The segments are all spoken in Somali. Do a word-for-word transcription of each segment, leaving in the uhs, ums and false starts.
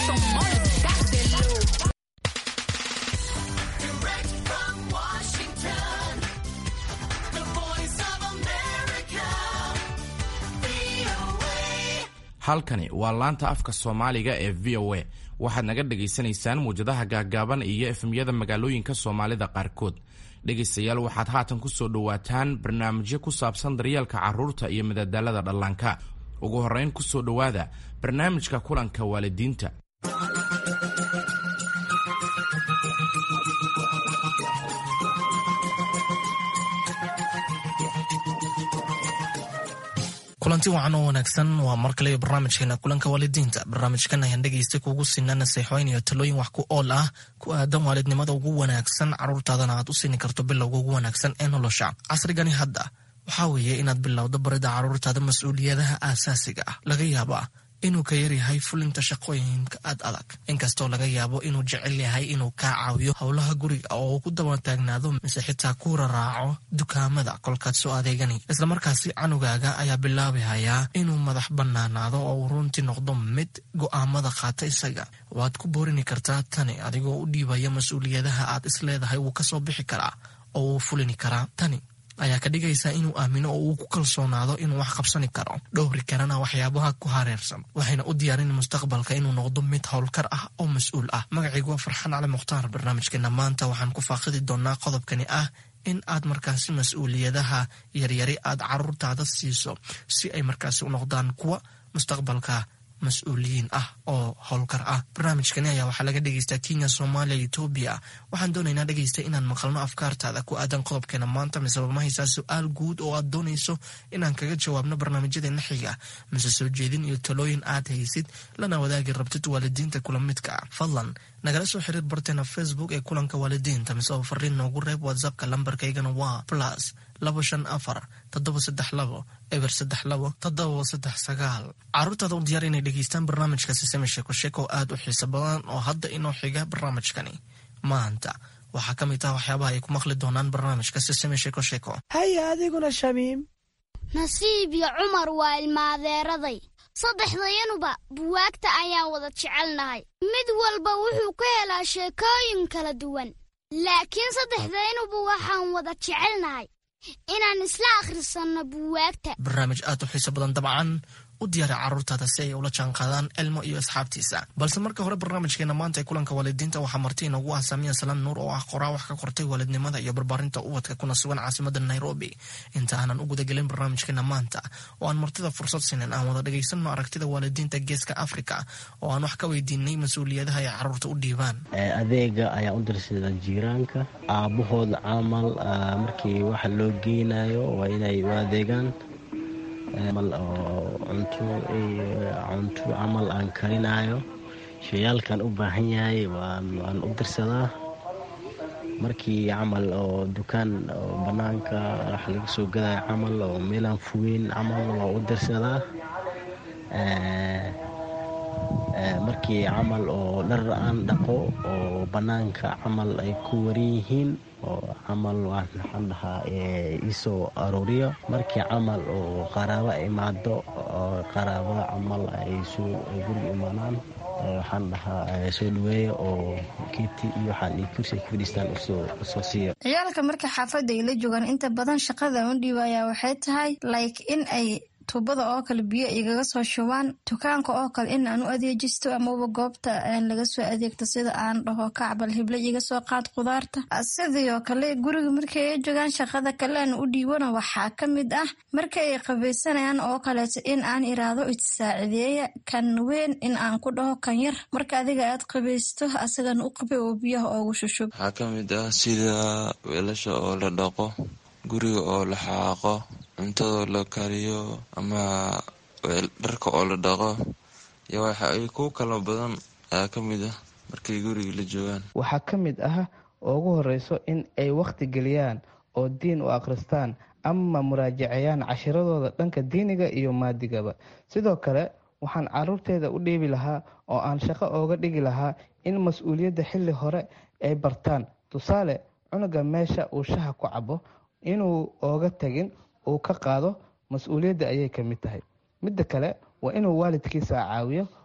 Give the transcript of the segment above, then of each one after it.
halkani waa laanta afka Soomaaliga ee V O A waxaad naga dhageysanaysaan muujadaha gaagaaban iyo efemyada magaalooyinka Soomaalida qaarkood. dhegeystayaal waxaad haatan ku soo dhawaataan barnaamijyo ku saabsan daryeelka carruurta iyo madadaalada dhallaanka. ugu horeyn ku soo dhawaada barnaamijka kulanka waalidiinta. kulanti wacan oo wanaagsan waa mar kale barnaamijkeena kulanka waalidiinta. barnaamijkan ayaan dhegeysta kugu siinaa naseexooyin iyo talooyin wax ku ool ah ku aadan waalidnimada ugu wanaagsan carruurtaadana aad u siini karto bilowga ugu wanaagsan ee nolosha. casrigani hadda waxaa weeye inaad bilowdo barida carruurtaada mas-uuliyadaha aasaasiga ah. laga yaaba inuu ka yaryahay fulinta shaqooyinka aad adag, inkastoo laga yaabo inuu jecel yahay inuu kaa caawiyo howlaha guriga oo uu ku daba taagnaado mise xitaa ku raraaco dukaamada kolkaad soo adeegani. islamarkaasi canugaaga ayaa bilaabi hayaa inuu madax banaanaado oo uu runtii noqdo mid go'aamada qaata isaga. waad ku boorini kartaa tani adigoo u dhiibaya mas-uuliyadaha aad isleedahay wuu kasoo bixi karaa oo uu fulini karaa. tani ayaa ka dhigaysaa inuu aamino oo uu ku kalsoonaado inuu wax qabsani karo, dhowri karana waxyaabaha ku hareersan, waxayna u diyaarin mustaqbalka inuu noqdo mid howlkar ah oo mas-uul ah. magacaygu waa Farxaan Cali Mukhtaar. barnaamijkeena maanta waxaan ku faaqidi doonaa qodobkani ah in aad markaasi mas-uuliyadaha yaryari aad carruurtaada siiso si ay markaasi u noqdaan kuwa mustaqbalka mas-uuliyiin ah oo howlkar ah. barnaamijkani ayaa waxaa laga dhegeystaa Kenya, Soomaaliya, Ethiopia. waxaan doonaynaa dhegeysta inaan maqalno afkaartaada ku aadan qodobkeena maanta, mise ma haysaa su-aal guud oo aad doonayso inaan kaga jawaabno barnaamijyadeena xiga, mise soo jeedin iyo talooyin aad haysid lana wadaagi rabtid waalidiinta kula midka ah. fadlan nagala soo xiriir barteena Facebook ee kulanka waalidiinta, mise oo fariin noogu reeb WhatsAppka. lambarkaygana waa plus labo shan afar toddoba saddex labo eber saddex labo toddoba saddex sagaal. carruurtaada u diyaar inay dhegeystaan barnaamijka Siseme Sheeko Sheeko oo aad u xiiso badan oo hadda inoo xiga barnaamijkani maanta. waxaa ka mid ah waxyaabaha ay ku maqli doonaan barnaamijka Siseme Sheeko Sheeko. haya adiguna Shamiim. Nasiib iyo Cumar waa ilmaadeeraday. saddexdayanuba buwaagta ayaan wada jecelnahay. mid walba wuxuu ka helaa sheekooyin kala duwan, laakiin saddexdayanuba waxaan wada jecelnahay inaan isla akhrisanno buwaagta. barnaamij aad u xiiso badan dabcan u diyaari carruurtaada si ay ula jaanqaadaan Elmo iyo asxaabtiisa. balse marka hore barnaamijkeena maanta ee kulanka waalidiinta waxaa marti inoogu ah Samiya Salaan Nuur oo ah qoraa wax ka qortay waalidnimada iyo barbaarinta ubadka kuna sugan caasimada Nairobi. inta aanan u gudagelin barnaamijkeena maanta oo aan martida fursad siinin aan wada dhegeysanno aragtida waalidiinta geeska Afrika oo aan wax ka weydiinay mas-uuliyadaha ay carruurta u dhiibaan. adeega ayaa u dirsada jiiraanka aabahooda camal markii waxa loo geynayo waa inay u adeegaan mal oo cunto cunto camal aan karinayo shayaalkan u baahan yahay waan waan u dirsadaa. markii camal oo dukaan oo banaanka wax laga soo gaday camal oo meelaan fuweyn camal waa u dirsadaa. markii camal oo dhar aan dhaqo oo banaanka camal ay ku waran yihiin oo camal waxaan dhahaa isoo arooriyo. markii camal oo qaraabo imaado oo qaraabada camal ay soo guriga imaanaan waxaan dhahaa soo dhaweeyo oo kiiti iyo waxaan ii kursi ku fadhiistaan usoo siiyo. ciyaalka marka xaafadda ay la joogaan inta badan shaqada u dhiibaya waxay tahay like in ay tuubada oo kale biyo igaga soo shubaan, dukaanka oo kale in aan u adeejisto amaba goobta laga soo adeegto sida aan dhaho kacbal hible iga soo qaad qudaarta. sidoo kale guriga markay ay joogaan shaqada kale aan u dhiibana waxaa ka mid ah markay ay qabaysanayaan oo kaleeto in aan iraado isaacideeya kan weyn in aan ku dhaho kan yar marka adiga aad qabaysto asagana u qabay oo biyaha oogu shushub. waxaa ka mid ah sida weelasha oo la dhaqo, guriga oo la xaaqo, cuntadoo la kariyo ama dharka oo la dhaqo iyo waxa ay ku kala badan ayaa ka mid ah markay guriga la joogaan. waxaa ka mid ah oo ugu horeyso in ay wakhti geliyaan oo diin u akhristaan ama muraajacayaan cashiradooda dhanka diiniga iyo maadigaba. sidoo kale waxaan carruurteeda u dhiibi lahaa oo aan shaqo ooga dhigi lahaa in mas-uuliyadda xilli hore ay bartaan. tusaale, cunuga meesha uu shaha ku cabo inuu ooga tagin uu ka qaado mas-uuliyadda ayay ka mid tahay. midda kale waa inuu waalidkiisa caawiyo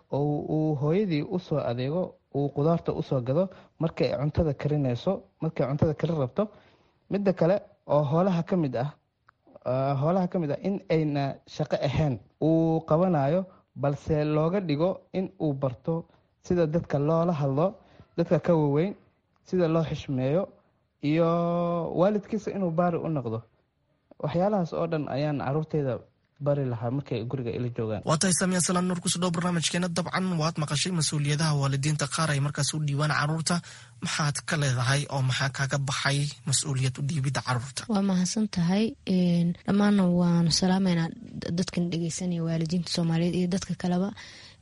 oo uu hooyadii usoo adeego uu qudaarta usoo gado markay cuntada karinayso markay cuntada karin rabto. midda kale oo hoolaha ka mid ah hoolaha ka mid ah in ayna shaqo ahayn uu qabanayo, balse looga dhigo in uu barto sida dadka loola hadlo, dadka ka waaweyn sida loo xishmeeyo, iyo waalidkiisa inuu baari u noqdo. waxyaalahaas oo dhan ayaan caruurteyda bari lahaa markay guriga ila joogaan. waa tahay Saamiya Salaan Nuur, kusoo dhow barnaamijkeena. dabcan waad maqashay mas-uuliyadaha waalidiinta qaar ay markaas u dhiibaan caruurta. maxaad ka leedahay oo maxaa kaaga baxay mas-uuliyad u dhiibidda caruurta? waa mahadsan tahay. dhammaanna waanu salaameynaa dadkan dhegeysanaya waalidiinta Soomaaliyeed iyo dadka kaleba.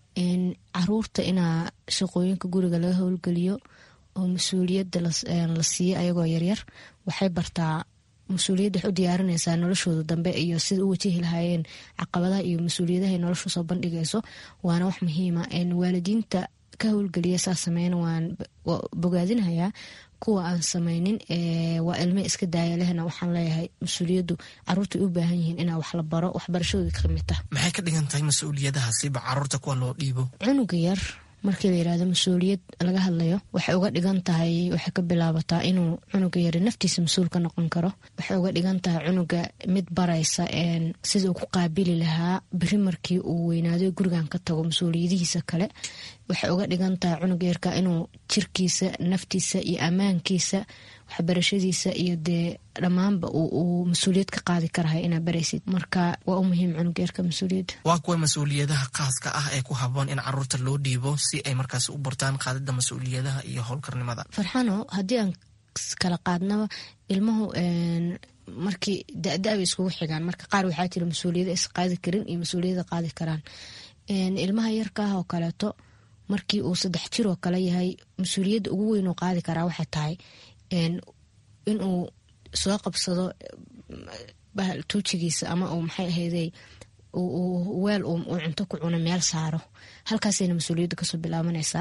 caruurta inaa shaqooyinka guriga laga howlgeliyo oo mas-uuliyadda la siiyo ayagoo yaryar, waxay bartaa mas-uuliyadda wax u diyaarinaysaa noloshooda dambe iyo sida u wajihi lahaayeen caqabadaha iyo mas-uuliyadaha ay nolosha soo bandhigayso. waana wax muhiima. waalidiinta ka howlgeliya saa sameyn waan bogaadinayaa. kuwa aan sameynin waa ilmo iska daaya lehna waxaan leeyahay mas-uuliyaddu caruurta u baahan yihiin inaa wax la baro, waxbarashadooda ka mid tah. maxay ka dhigan tahay mas-uuliyadahaasiba caruurta kuwa loo dhiibo? cunuga yar markii la yirahdo mas-uuliyad laga hadlayo, waxay uga dhigan tahay, waxay ka bilaabataa inuu cunuga yari naftiisa mas-uul ka noqon karo. waxay uga dhigan tahay cunuga mid baraysa sida uu ku qaabili lahaa beri markii uu weynaado gurigan ka tago mas-uuliyadihiisa kale. waxay uga dhigan tahay cunuga yarka inuu jirkiisa, naftiisa iyo ammaankiisa, waxbarashadiisa iyo dee dhammaanba uu mas-uuliyad ka qaadi karahay inaa baraysid. marka waa u muhiim cunuga yarka mas-uuliyadda. waa kuwa mas-uuliyadaha khaaska ah ee ku haboon in caruurta loo dhiibo si ay markaas u bartaan qaadida mas-uuliyadaha iyo howlkarnimada? Farxano, haddii aan kala qaadnaba ilmuhu markii da-da bay iskugu xigaan. marka qaar waxaa jira mas-uuliyada is qaadi karin iyo mas-uuliyada qaadi karaan. ilmaha yarka ah oo kaleeto markii uu saddex jir oo kale yahay, mas-uuliyadda ugu weyn uu qaadi karaa waxay tahay inuu soo qabsado tuujigiisa ama uu maxay ahayday weel uu cunto ku cuno meel saaro. halkaasayna mas-uuliyadda kasoo bilaabanaysaa.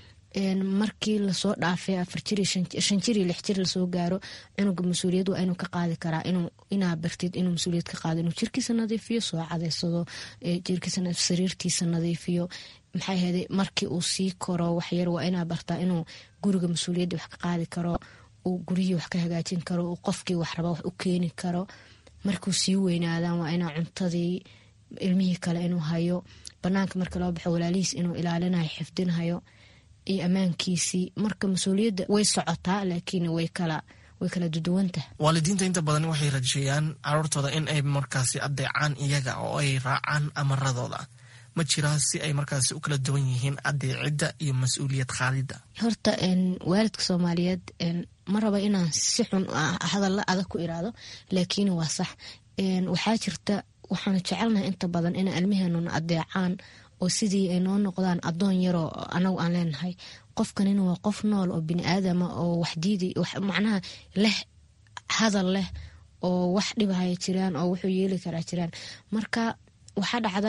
markii lasoo dhaafay afar jir shan jir iyo lix jir lasoo gaaro, cunuga mas-uuliyad waa inuu ka qaadi karaa inaa bartid inuu mas-uuliyad ka qaado, inuu jirkiisa nadiifiyo, soo cadeysado, jirkiisa sariirtiisa nadiifiyo. maxay ahayday markii uu sii koro waxyar waa inaa bartaa inuu guriga mas-uuliyadda wax ka qaadi karo, uu guryihii wax ka hagaajin karo, uu qofkii wax raba wax u keeni karo. markuu sii weynaadaan waa inaa cuntadii ilmihii kale inuu hayo, banaanka marka loo baxo walaalihiis inuu ilaalinayo, xifdinhayo iyo ammaankiisii. marka mas-uuliyadda way socotaa, laakiin way kala way kala duduwantahay. waalidiinta inta badan waxay rajeeyaan caruurtooda in ay markaasi adeecaan iyaga oo ay raacaan amaradooda. ma jiraa si ay markaasi u kala duwan yihiin adeecidda iyo mas-uuliyad qaadidda? horta waalidka Soomaaliyeed ma raba inaan si xun hadalla adag ku iraado, laakiin waa sax. waxaa jirta, waxaan jecelnahay inta badan in ilmaheenuna adeecaan oo sidii ay noo noqdaan adoon yaroo anagu aan leenahay. qofkanina waa qof nool oo bini aadama oo wax diidi macnaha leh, hadal leh, oo wax dhibahaya jiraan, oo wuxuu yeeli karaa jiraan. marka waxaa dhacda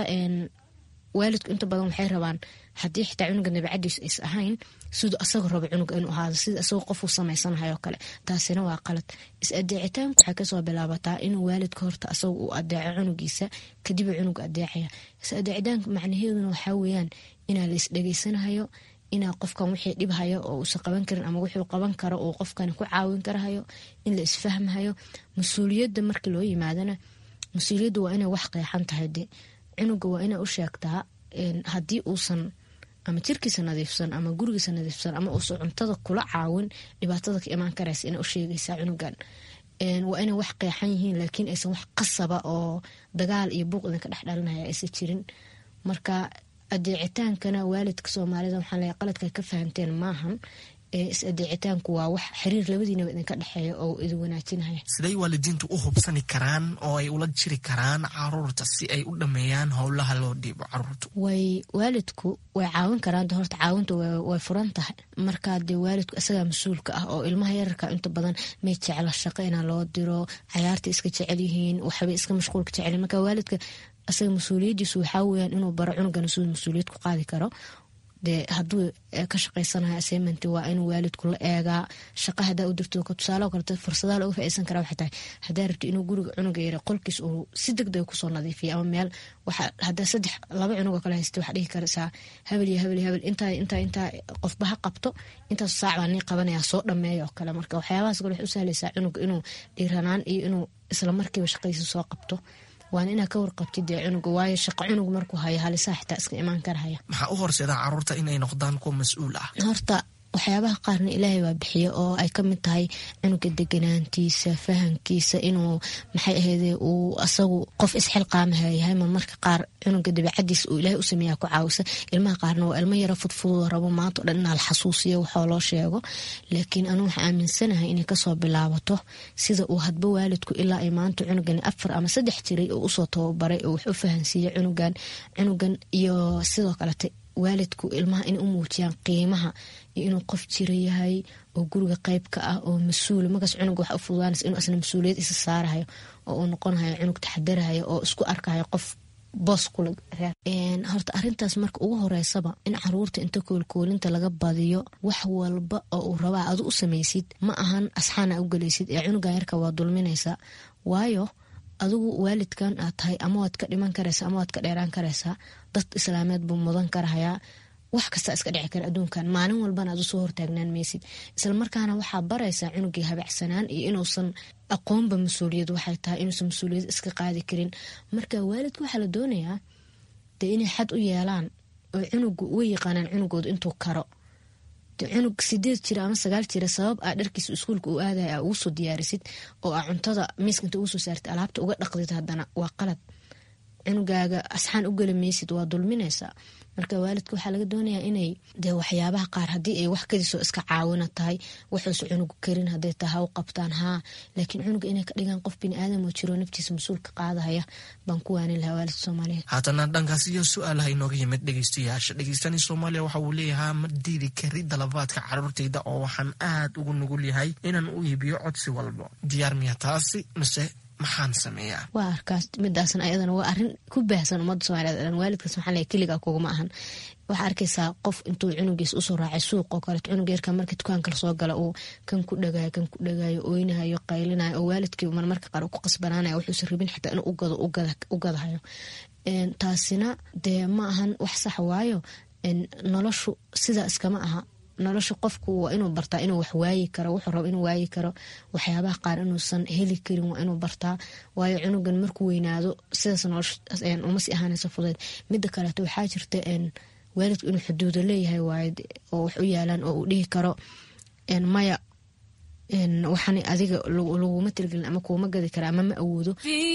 waalidku inta badan waxay rabaan haddii xitaa cunuga nabicadiisu is ahayn siduu asagoo rabo cunuga inuu ahaado, sida asagoo qof uu samaysanahayo kale. taasina waa qalad. is-adeecitaanku waxay kasoo bilaabataa inuu waalidka horta asaga uu adeeco cunugiisa, kadib cunuga adeecaya. is-adeecitaanka macnaheeduna waxaa weeyaan inaa la isdhegeysanahayo, inaa qofkan wixii dhibhayo oo uusan qaban karin ama wuxuu qaban karo uu qofkan ku caawin karahayo, in la isfahmahayo. mas-uuliyadda markii loo yimaadana, mas-uuliyadda waa inay wax qeexan tahay. de cunuga waa inaa u sheegtaa haddii uusan ama jirkiisa nadiifsan ama gurigiisa nadiifsan ama uusan cuntada kula caawin, dhibaatada ka imaan karaysa inaa u sheegaysaa cunugan. waa inay wax qeexan yihiin, laakiin aysan wax qasaba oo dagaal iyo buuq idinka dhex dhalinaya aysan jirin. marka adeecitaankana waalidka Soomaalida waxaan leeyahay qaladka ka fahanteen maahan. is-adeecitaanku waa wax xiriir labadiinaba idinka dhexeeya oo idin wanaajinaya. siday waalidiintu u hubsani karaan oo ay ula jiri karaan caruurta si ay u dhameeyaan howlaha loo dhiibo caruurta? way waalidku way caawin karaan. horta caawinta way furan tahay. markaa dee waalidku isagaa mas-uulka ah oo ilmaha yararka inta badan may jecla shaqo inaa loo diro, cayaarta iska jecel yihiin, waxbay iska mashquulka jecel. marka waalidka asaga mas-uuliyadiisu waxaa weyaan inuu baro cunugana siduu mas-uuliyad ku qaadi karo. dee hadduu ka shaqaysanayo assignment waa inuu waalidku la eegaa. shaqa hadaa u dirto ka tusaale kale fursadaha looga faa'iideysan karaa waxay tahay hadaa rabto inuu guriga cunuga yara qolkiis uu si degdeg kusoo nadiifiyo ama meel waxa hadaa saddex laba cunug kale haysto waxa dhihi karaysaa habel iyo habel iyo habel inta inta inta qofba ha qabto intaas saac baan qabanaya soo dhameeyo kale. marka waxyaabahaas kale wax u sahlaysaa cunuga inuu dhiiranaan iyo inuu isla markiiba shaqadiisa soo qabto. waan inaa ka warqabtid dee cunuga waayo shaqo cunug markuu hayo halisaa xitaa iska imaan karahaya. maxaa u horseeda caruurta inay noqdaan kuwa mas-uul ah? horta waxyaabaha qaarna ilaahay waa bixiyo oo ay ka mid tahay cunuga deganaantiisa, fahankiisa, inuu maxay ahaydee uu asagu qof isxilqaamaha yahay. marmarka qaar cunuga dabeecadiisa uu ilaahay u sameeyaa ku caawisa. ilmaha qaarna waa ilmo yaro fudfudud rabo maanta o dhan inaa la xasuusiyo waxoo loo sheego. laakiin anu waxaa aaminsanahay inay kasoo bilaabato sida uu hadba waalidku ilaa ay maanta cunugani afar ama saddex jiray oo usoo tababaray oo wax u fahansiiya cunugan cunugan iyo sidoo kalete waalidku ilmaha inay u muujiyaan qiimaha iyo inuu qof jira yahay oo guriga qayb ka ah oo mas-uul. markaas cunuga waxa u fududaanaysa inuu asna mas-uuliyad isa saarahayo oo uu noqonahayo cunug taxadarahayo oo isku arkahayo qof boos kula reer. horta arrintaas marka ugu horeysaba in caruurta inta koolkoolinta laga badiyo wax walba oo uu rabaa adu u samaysid ma ahan asxaana u galaysid ee cunuga yarka waa dulminaysaa. waayo adigu waalidkan aad tahay ama waad ka dhiman karaysaa ama waad ka dheeraan karaysaa. dad islaameed buu mudan karahayaa. wax kasta iska dhici kara adduunkan. maalin walbana aad usoo hortaagnaan maysid. isla markaana waxaa baraysaa cunugii habacsanaan iyo inuusan aqoonba mas-uuliyad waxay tahay inuusan mas-uuliyad iska qaadi karin. marka waalidka waxaa la doonayaa dee inay xad u yeelaan oo cunugu uga yaqaanaan cunugooda intuu karo. de cunug sideed jira ama sagaal jira sabab aa dharkiisa iskuulka u aadaya aa ugu soo diyaarisid oo aa cuntada miiska inta ugu soo saartid alaabta uga dhaqdid haddana waa qalad. cunugaaga asxaan u geli maysid waa dulminaysaa. marka waalidka waxaa laga doonayaa inay dee waxyaabaha qaar haddii ay wax kadisoo iska caawina tahay waxuusa cunugu karin hadday tahay ha u qabtaan haa. laakiin cunuga inay ka dhigaan qof bini aadam oo jiro naftiisa mas-uulka qaadahaya baan ku waanin lahaa waalidka soomaaliyeed. haatana dhankaas iyo su-aalaha inooga yimid dhegeystayaasha. dhegeystani soomaaliya waxa uu leeyahaa ma diidi kari dalabaadka caruurtayda oo waxaan aad ugu nugul yahay inaan u iibiyo codsi walbo. diyaar miya taasi mise maxaan sameeyaa? waa arkaas midaasna ayadana waa arin ku baahsan ummadda soomaaliyeed. waalidkaas maxaa leeyahay keligaa kuguma ahan. waxaa arkaysaa qof intuu cunugiis usoo raacay suuq oo kaleeto cunug yarka marka dukaanka lasoo gala uu kan ku dhagaayo kan ku dhagaayo oynahayo qaylinayo oo waalidkii marmarka qaar ku qasbanaanayo wuxuusan rabin xitaa inuu ugado u gadahayo. taasina dee ma ahan wax sax waayo. noloshu sidaa iskama aha. nolosha qofku waa inuu bartaa inuu wax waayi karo wuxuu rabo inuu waayi karo. waxyaabaha qaar inuusan heli karin waa inuu bartaa. waayo cunugan markuu weynaado sidaas nolosha uma si ahaanayso fudeed. mida kaleeto waxaa jirta waalidku inuu xuduudo leeyahay waayo oo wax u yaalaan oo uu dhihi karo maya waxaan adiga laguma tirgelin ama kuuma gadi kara ama ma awoodo.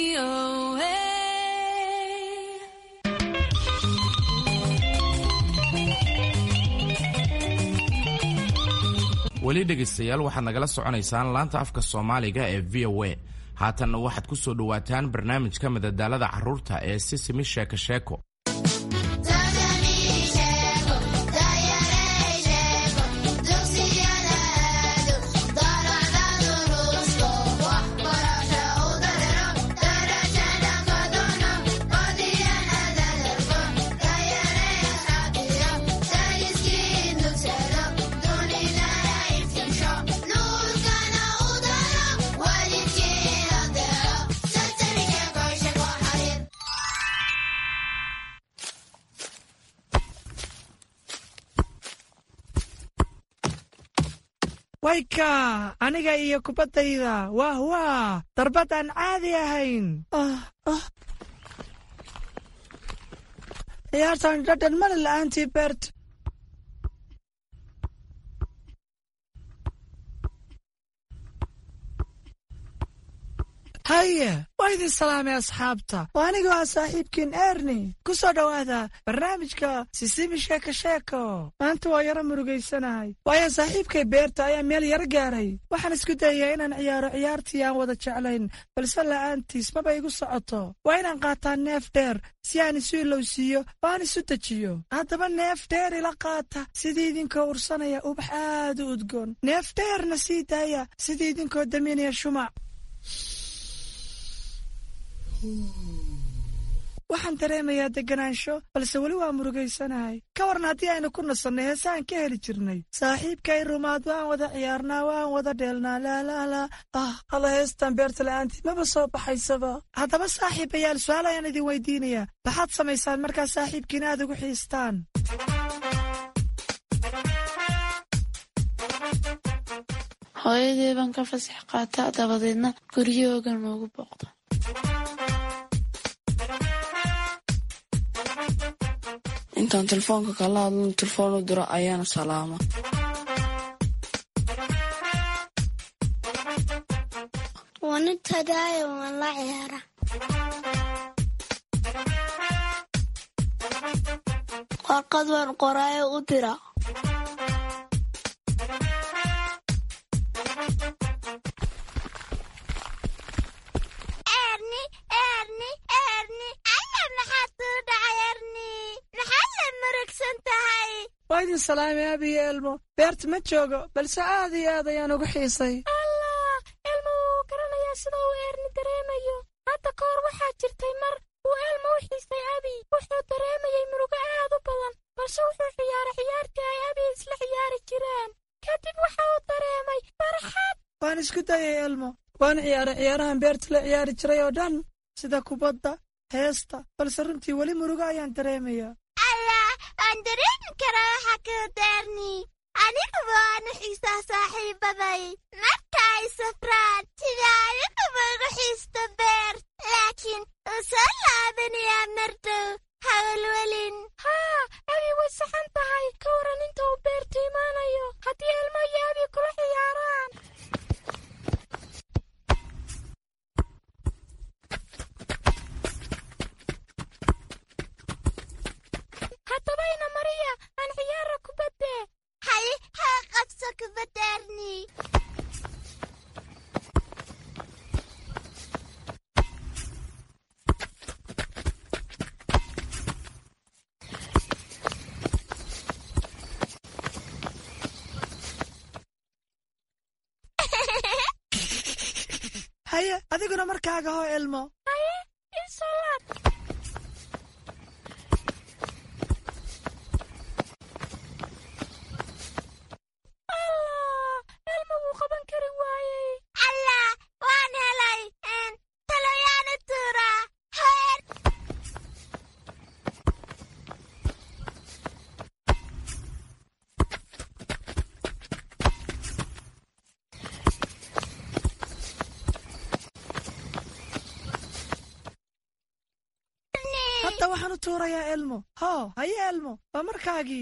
weli dhegaystayaal waxaad nagala soconaysaan laanta afka soomaaliga ee v o a. haatanna waxaad ku soo dhowaataan barnaamijka madadaalada carruurta ee sisimi sheeko sheeko. wayka aniga iyo kubaddayda waah waa darbad aan caadi ahayn. ciyaartan dhadhan male la'aantii beert. haye waa idin salaamay asxaabta. waa aniga waa saaxiibkiin erni. ku soo dhowaada barnaamijka sisimi sheeko sheeko. maanta waa yaro murugaysanahay waayo saaxiibkay beerta ayaa meel yaro gaaray. waxaan isku dayayaa inaan ciyaaro ciyaartii aan wada jeclayn balse la'aantiis maba igu socoto. waa inaan qaataa neef dheer si aan isu ilowsiiyo oo aan isu dejiyo. haddaba neef dheer ila qaata sidii idinkoo ursanaya ubax aad u udgoon. neef dheerna sii daaya sidii idinkoo daminaya shumac. waxaan dareemayaa deganaansho balse weli waa murugaysanahay. ka waran haddii aynu ku nasannay heesaan ka heli jirnay saaxiibkay rumaad waan wada ciyaarnaa waan wada dheelnaa laalaalaa ah alla heestan beerta la'aantii maba soo baxaysaba. haddaba saaxiibayaal su-aal ayaan idin weydiinayaa maxaad samaysaan markaa saaxiibkiina aad ugu xiistaan? hooyadii baan ka fasax qaataa dabadeedna guryahooga noogu booqda. intaan telefoonka kala hadlan telefoon u diro ayaana salaama. wanitadaayo waan la ciyaara. warqad waan qoraayo u dira. waa idin salaamay abiyo elmo. beerta ma joogo balse aad iyo aad ayaan ugu xiisay. allah elmo wuu garanayaa sida uu eerni dareemayo. hadda ka hor waxaa jirtay mar uu elmo u xiisay abi. wuxuu dareemayay murugo aad u badan balse wuxuu ciyaaray ciyaartii ay abi isla ciyaari jireen. kadib waxa uu dareemay farxad. waan isku dayay elmo waan ciyaaray ciyaarahan beerta la ciyaari jiray oo dhan sida kubadda heesta balse runtii weli murugo ayaan dareemayaa. waan dareemi karaa waxa kuu daarni. aniguba waanu xiisaa saaxiibaday marka ay safraan sida aniguba ugu xiisto beer. laakiin uu soo laabanayaa mardow hawalwelin. haa abi way saxan tahay. ka waran inta uu beerta imaanayo haddii elmo iyo abi kula ciyaaraan. hadabayna mariya aan ciyaara kubadde. hay haa qabso kubaddaarni. haye adiguna markaaga hoo elmo. haye insalaad. hadda waxaan u tuurayaa elmo. hoo haye elmo waa markaagii.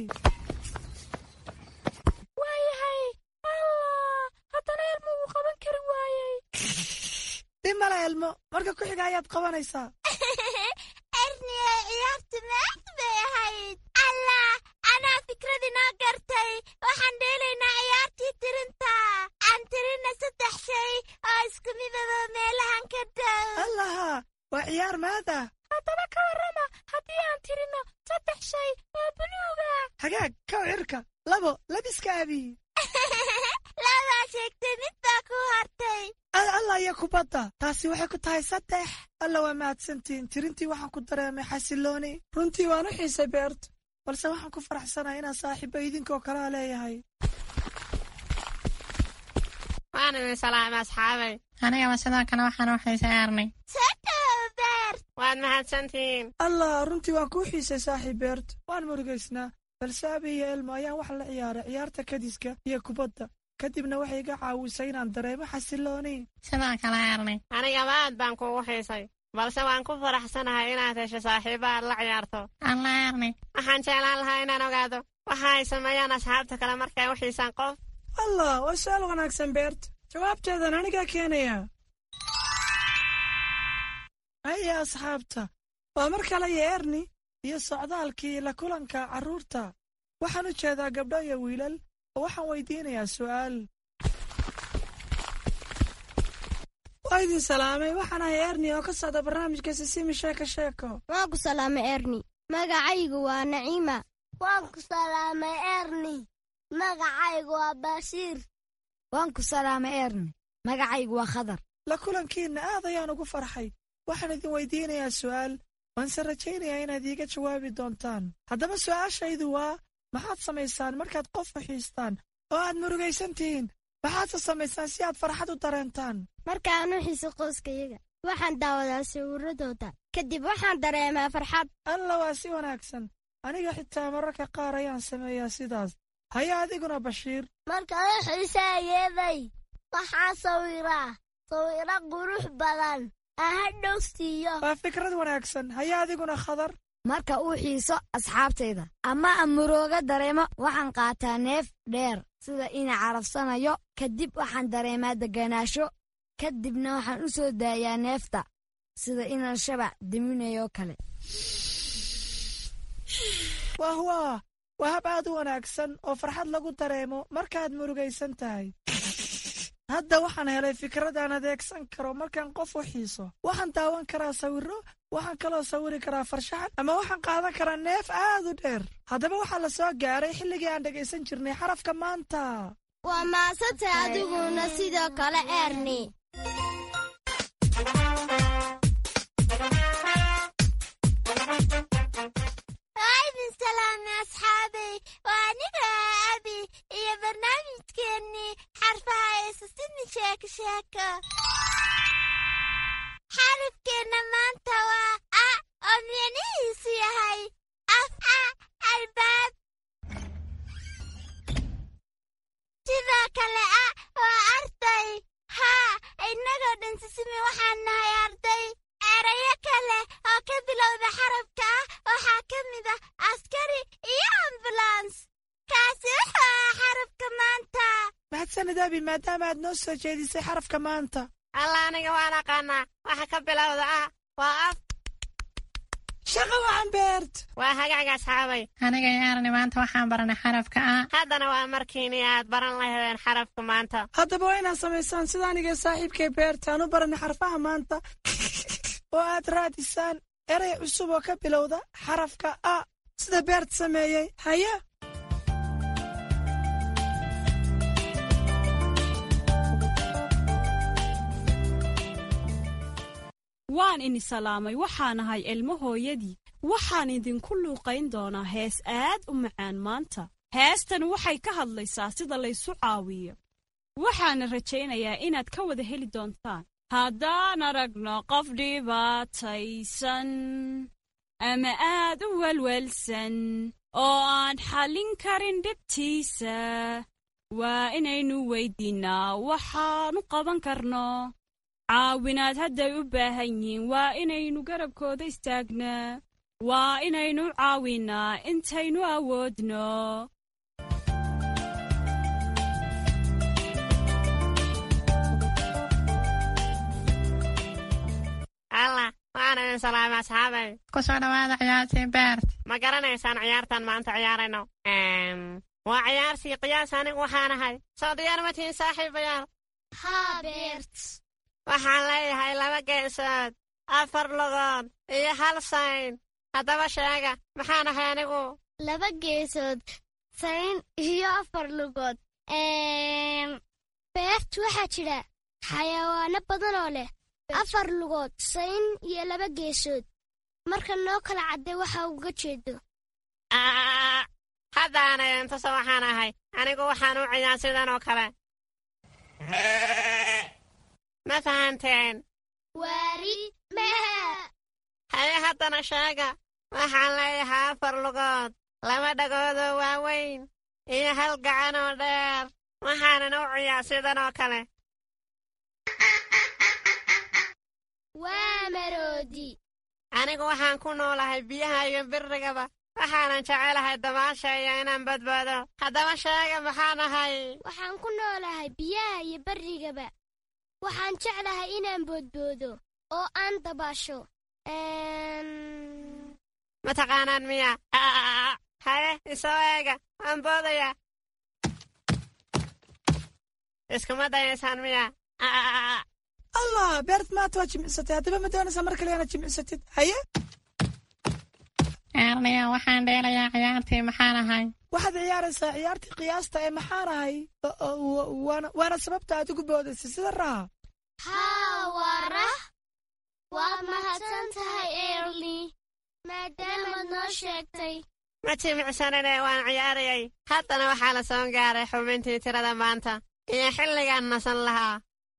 waayahay allah haddana elmo wuu qaban kari waayey. dhib male elmo marka ku xiga ayaad qabanaysaa. erniye ciyaartu maad bay ahayd. allah anaa fikradinoo gartay. waxaan dheelaynaa ciyaartii tirinta. aan tirina saddex shay oo isku midaba meelahan ka dhow. allaha waa ciyaar maada. haddaba ka warrama haddii aan tirino saddex shay oo buluuga. hagaag kaw cirka labo labiska abi. labaa sheegtay mid baa ku hartay. allah iyo kubadda taasi waxay ku tahay saddex. alla waa mahadsantiin. tirintii waxaan ku dareemay xasilooni. runtii waan u xiisay beerta balse waxaan ku faraxsanahay inaan saaxiibba idinkoo kalaa leeyahay. waan idin salaamay asxaabay. anigaba sidoo kale waxaan u xiisay arnay. waad mahadsantihiin. allah runtii waan kuu xiisay saaxiib beerta. waan murugaysnaa balse abi iyo elmo ayaan wax la ciyaaray ciyaarta kadiska iyo kubadda. kadibna waxay iga caawisay inaan dareemo xasilooni. sidoo kale arnay. anigaba aad baan kuugu xiisay balse waan ku faraxsanahay inaad hesho saaxiiba aad la ciyaarto. alla arnay. waxaan jeclaan lahaa inaan ogaado waxa ay sameeyaan asxaabta kale markay u xiisaan qof. allah waa su-aal wanaagsan beerta. jawaabteedan anigaa keenaya. haye asxaabta waa mar kale iyo erni iyo socdaalkii la kulanka carruurta. waxaan u jeedaa gabdho iyo wiilal oo waxaan weydiinayaa su'aal. waa idin salaamay. waxaan ahay erni oo ka socda barnaamijka sisimi sheeko sheeko. waan ku salaamay erni. magacaygu waa naciima. waan ku salaamay erni. magacaygu waa baashiir. waan ku salaamay erni. magacaygu waa khadar. la kulankiinna aad ayaan ugu farxay. waxaan idin weydiinayaa su'aal. waanse rajaynayaa inaad iiga jawaabi doontaan. Haddaba su'aashaydu waa, maxaad samaysaan markaad qof uxiistaan oo aad murugaysan tihiin? maxaadse samaysaan si aad farxad u dareentaan? markaan u xiiso qoyskayaga waxaan daawadaa sawirradooda kadib waxaan dareemaa farxad. alla waa si wanaagsan. aniga xitaa mararka qaar ayaan sameeyaa sidaas. haya adiguna Bashiir. markaan u xiisayeeday waxaan sawiraa sawiro qurux badan aan hadhow siiyo. waa fikrad wanaagsan. haya adiguna Khadar. marka uu xiiso asxaabtayda ama aan murooga dareemo waxaan qaataa neef dheer sida inaan carafsanayo kadib waxaan dareemaa deganaansho kadibna waxaan u soo daayaa neefta sida inaan shabac diminayo kale. wah waa waa hab aad u wanaagsan oo farxad lagu dareemo markaad murugaysan tahay. hadda waxaan helay fikradaan adeegsan karo markaan qof u xiiso. waxaan daawan karaa sawirro, waxaan kaloo sawiri karaa farshaxan, ama waxaan qaadan karaa neef aad u dheer. haddaba waxaa la soo gaaray xilligii aan dhegaysan jirnay xarafka maanta. waa maasanta adiguna sidoo kale Erni. aydin salaami asxaabay, waa aniga Abi iyo barnaamijkeennii xarfaha ee Sisimi Sheeko Sheeko. xarafkeenna maanta waa a oo micnihiisu yahay af a albaab. sidoo kale a waa arday. haa innagoo dhan Sisimi waxaan nahay arday. erayo kale oo ka bilowda xarafka ah waxaa ka mid ah askari iyo ambulans. kaasi wuxuu ah xarafka maanta. mahadsanid Abi, maadaama aad noo soo jeedisay xarafka maanta. alla aniga waan aqaanaa waxa ka bilowda ah waa af. shaqo wacan beert. waa hagaaga asxaabay. aniga iyo Erni maanta waxaan baranay xarafka a. haddana waa markiini aad baran lahaydeen xarafka maanta. haddaba waa inaad samaysaan sida aniga saaxiibkay beert aan u baranay xarfaha maanta oo aad raadisaan eray cusub oo ka bilowda xarafka a sida beert sameeyey. haya waan ini salaamay. waxaan ahay ilmo hooyadii. waxaan idinku luuqayn doonaa hees aad u macaan maanta. heestan waxay ka hadlaysaa sida laysu caawiyo. waxaana rajaynayaa inaad ka wada heli doontaan. haddaan aragno qof dhibaataysan ama aad u welwelsan oo aan xallin karin dhibtiisa, waa inaynu weydiinnaa waxaanu qaban karno. caawinaad hadday u baahan yihiin waa inaynu garabkooda istaagnaa. waa inaynu caawinnaa intaynu awoodno. alla waan idin salaamay asxaabay. ku soo dhawaada ciyaartii beert. ma garanaysaan ciyaartan maanta ciyaarayno? waa ciyaartii qiyaas. anigu waxaan ahay soo diyaar ma tihiin saaxiibayaal? haa beert. waxaan leeyahay laba geesood, afar lugood iyo hal sayn. haddaba sheega maxaan ahay anigu? laba geesood, sayn iyo afar lugood. beert waxaa jira xayawaano badan oo leh afar lugood, sayn iyo laba geesood. marka noo kala cadday waxa uga jeedo. haddaana intusa waxaan ahay anigu waxaan u ciyaa sidan oo kale. ma fahanteen? waari mehe. haye haddana sheega. waxaan leeyahay afar lugood, laba dhagoodoo waaweyn iyo hal gacan oo dheer. waxaanan u ciyaa sidan oo kale. waa maroodi. anigu waxaan ku noolahay biyaha iyo birrigaba. waxaanan jecelahay dabaasha iyo inaan badbaado. haddaba sheega maxaan ahay? waxaan ku noolahay biyaha iyo barrigaba. waxaan jeclahay inaan boodboodo oo aan dabaasho. ma taqaanaan miya? haye isoo eega, waan boodayaa. iskuma dayaysaan miya? allah beert maanta waa jimicsatay. haddaba ma doonaysaa mar kale inaad jimicsatid? haye Erniya waxaan dheelayaa ciyaartii maxaan ahay? waxaad ciyaaraysaa ciyaartii qiyaasta ee maxaan ahay. waana sababta aad ugu boodaysay sida raha. haa waa rah. waad mahadsan tahay Erni. maadaama noo sheegtay. ma jimicsanine waan ciyaarayay. haddana waxaa la soo gaaray xubintii tirada maanta iyo xilligaan nasan lahaa.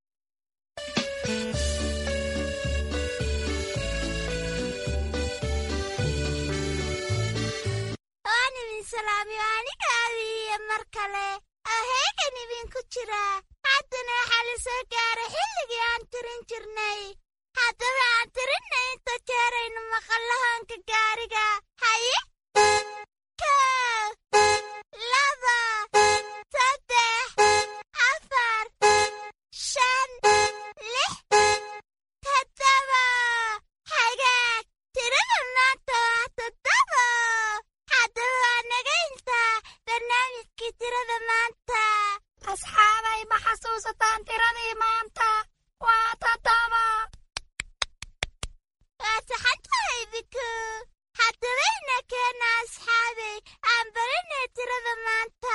waan idin salaamiyo aniga abiiya mar kale aheygan idinku jiraa. haddana waxaa la soo gaaray xilligii aan tirin jirnay. haddaba aan tirinna inta jeeraynu maqallahoonka gaariga. haye kow laba saddex afar shan lix toddoba. hagaag tirada maanta waa toddoba. haddaba waa naga intaa barnaamijkii tirada maanta. asxaabay ma xasuusataan tiradii maanta? waa toddoba. waa saxan tahay biku. haddabayna keena asxaabay aan barinay tirada maanta.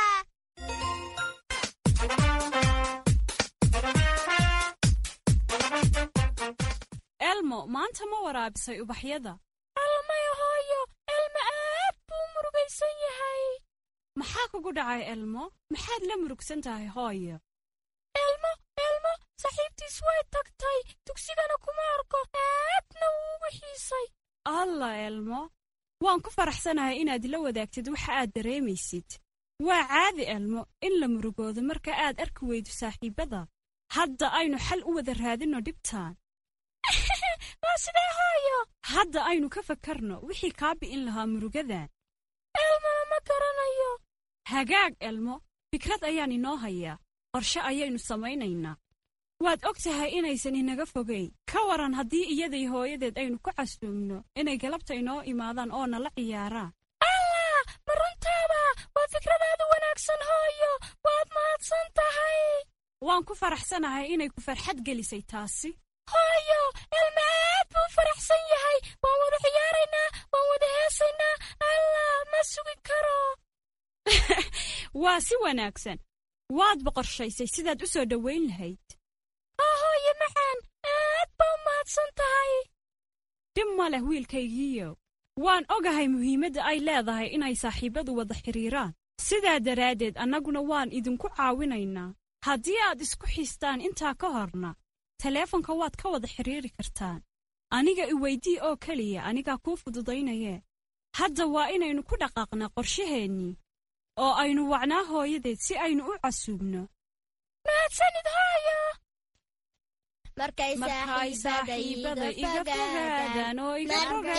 elmo maanta ma waraabisay ubaxyada? almay hooyo, elmo aad buu murugaysan yahay. maxaa kugu dhacay elmo? maxaad la murugsan tahay hooyo? elmo elmo saaxiibtiis way tagtay, dugsigana kuma arko, aadna wuu ugu xiisay. alla elmo, waan ku faraxsanahay inaad la wadaagtid waxa aad dareemaysid. waa caadi elmo in la murugoodo marka aad arki weydo saaxiibbada. hadda aynu xal u wada raadinno dhibtaan. waa sidee hooyo? hadda aynu ka fakarno wixii kaa bi'in lahaa murugadan. elmona ma garanayo. hagaag elmo, fikrad ayaan inoo hayaa. qorshe ayaynu samaynaynaa. waad og tahay inaysan inaga fogayn. ka waran haddii iyaday hooyadeed aynu ku casuumno inay galabta inoo imaadaan oo nala ciyaaraan. allah, ma runtaaba? waa fikradaadu wanaagsan hooyo, waad mahadsan tahay. waan ku faraxsanahay inay ku farxad gelisay taasi. hooyo, elma aad buu faraxsan yahay. waan wada ciyaaraynaa, waan wada heesaynaa. allah, ma sugi karo. waa si wanaagsan. waad boqorshaysay sidaad u soo dhowayn lahayd. hooyo macaan, aad baa mahadsan tahay. dhib ma leh wiilkaygiiyo. waan ogahay muhiimadda ay leedahay inay saaxiibbadu wada xidhiiraan. sidaa daraaddeed annaguna waan idinku caawinaynaa. haddii aad isku xiistaan intaa ka horna taleefonka waad ka wada xidhiiri kartaan. aniga i weydii oo keliya, anigaa kuu fududaynayee. hadda waa inaynu ku dhaqaaqnaa qorshaheennii oo aynu wacnaa hooyadeed si aynu u casuubno. mahadsanid hooyo. markay saaxiibada iga fogaadaan oo iga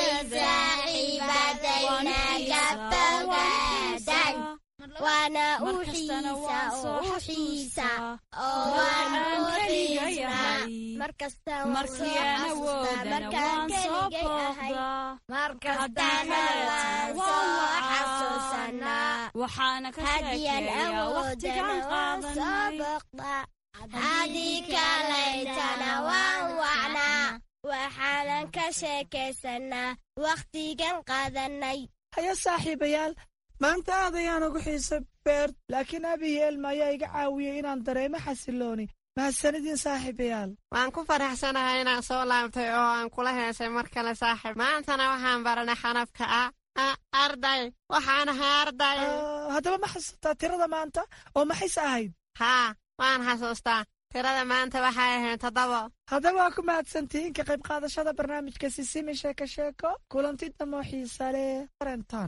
fogaadaan waana u xiisa oo u xiisa oo waan u xiisnaa. markastaan markiyaan awoodana waan soo booqdaa. markastaana waan soo xasuusanaa. waxaana ka sheekeeyaa wakhtigaan qaadanay. haddii kalaytana waan wacnaa. waxaanan ka sheekaysanaa wakhtigan qaadanay. haye saaxiibayaal, maanta aad ayaan ugu xiisa beert, laakiin abiyo elma ayaa iga caawiyey inaan dareemo xasilooni. mahadsanidin saaxiibayaal. waan ku faraxsanahay inaan soo laabtay oo aan kula heesay mar kale saaxiib. maantana waxaan baranay xanafka ah arday. waxaan ahay arday. haddaba ma xasuustaa tirada maanta oo maxayse ahayd? haa, waan xasuustaa. tirada maanta waxay ahayd toddobo. haddaba waa ku mahadsantihiin ka qayb qaadashada barnaamijka sisimi sheeko sheeko. kulanti damo xiisa leh arentaan.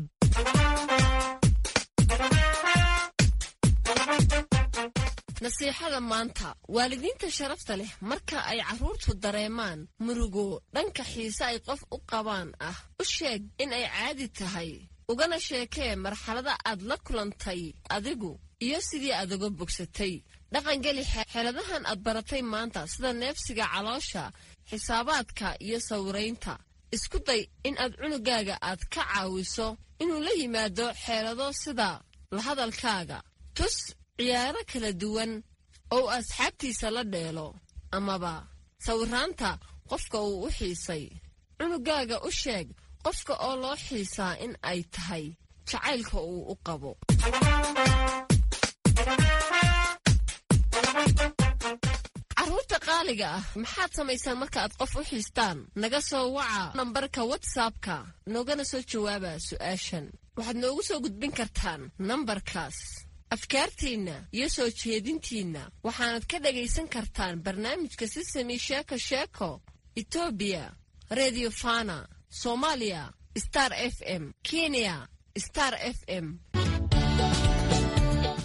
nasiixada maanta. waalidiinta sharafta leh marka ay carruurtu dareemaan murugo dhanka xiise ay qof u qabaan ah, u sheeg in ay caadi tahay. ugana sheekee marxalada aad la kulantay adigu iyo sidii aad uga bogsatay. dhaqangeli xeeladahan aad baratay maanta sida neefsiga caloosha, xisaabaadka iyo sawiraynta. isku day in aad cunugaaga aad ka caawiso inuu la yimaado xeelado sida la hadalkaaga. tus ciyaaro kala duwan oo asxaabtiisa la dheelo amaba sawiraanta qofka uu u xiisay. cunugaaga u sheeg qofka oo loo xiisaa in ay tahay jacaylka uu u qabo. carruurta qaali qaaliga ah maxaad samaysaan marka aad qof u xiistaan naga soo waca nambarka whatsappka noogana soo jawaaba su'aashan waxaad noogu soo gudbin kartaan nambarkaas afkaartiinna iyo soo jeedintiinna waxaanad ka dhagaysan kartaan barnaamijka sisami sheeko sheeko etoobiya radio fana soomaaliya star f m kenya star f m